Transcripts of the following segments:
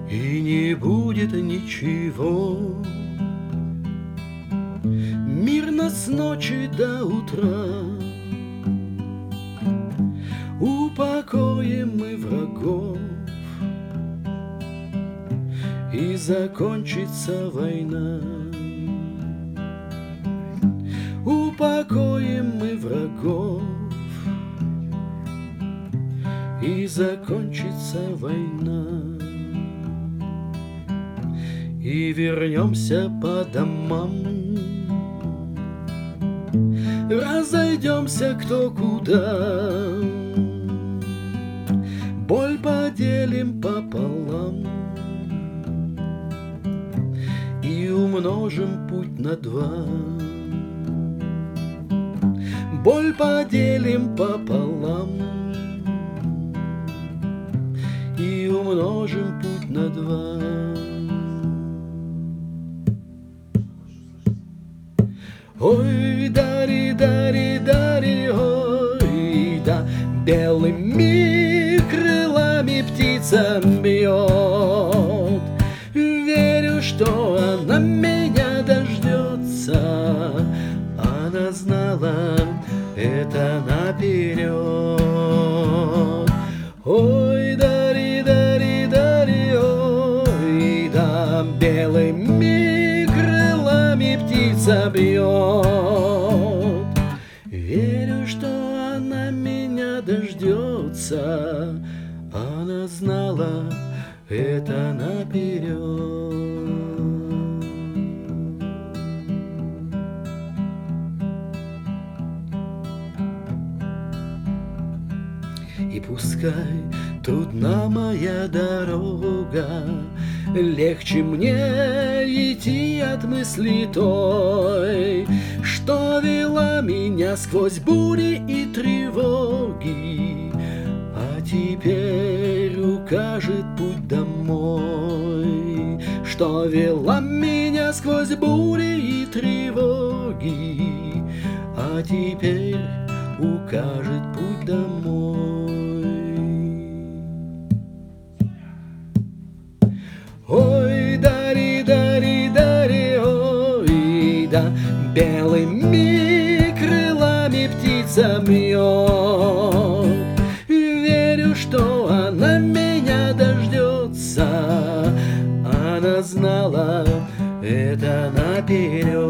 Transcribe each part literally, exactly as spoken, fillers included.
и не будет ничего. Мирно с ночи до утра упокоим мы врагов, и закончится война. Упокоим мы врагов, и закончится война. И вернемся по домам, разойдемся кто куда, боль поделим пополам и умножим путь на два. Боль поделим пополам и умножим путь на два. Ой, дари, дари, дари, ой, да, белыми крылами птица бьет. Верю, что она меня дождется, она знала это наперед. Ой, дари, дари, дари, ой, да, белыми крылами птица бьет. Верю, что она меня дождется, она знала это наперед. И пускай трудна моя дорога, легче мне идти от мысли той, что вела меня сквозь бури и тревоги, а теперь укажет путь домой. Что вела меня сквозь бури и тревоги, а теперь укажет путь домой. Ой, дари, дари, дари, ой, да, белыми крылами птица бьет. Верю, что она меня дождется, она знала это наперед.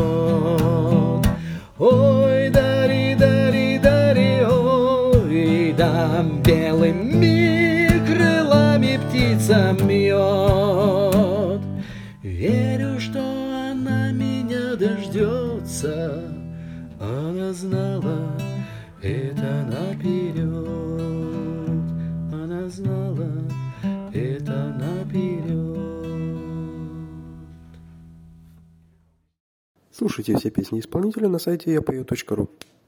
Ой, дари, дари, дари, ой, да, белыми крылами птица бьет. Верю, что она меня дождется, она знала это наперед, она знала это наперед. Слушайте все песни исполнителя на сайте я пою точка ру.